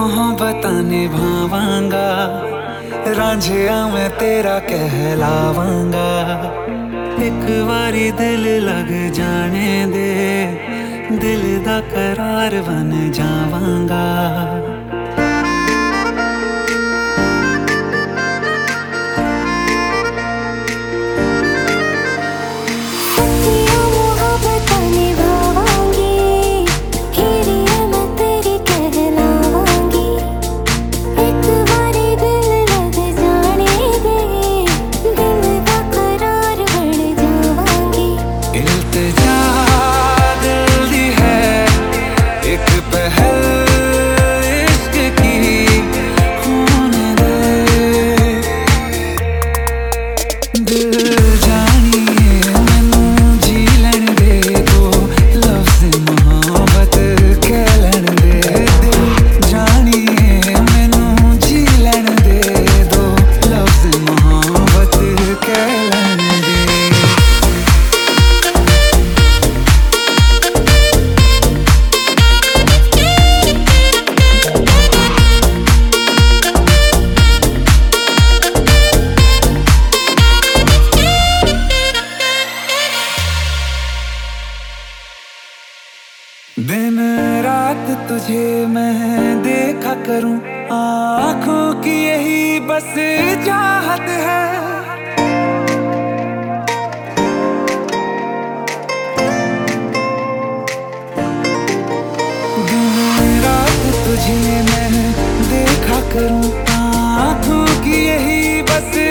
मोहब्बतां निभावांगा, रांझिया मैं तेरा कहलावांगा। एक बारी दिल लग जाने दे, दिल दा करार बन जावांगा। दिन रात तुझे मैं देखा करूं, आँखों की यही बस चाहत है। दिन रात तुझे मैं देखा करूं, आँखों की यही बस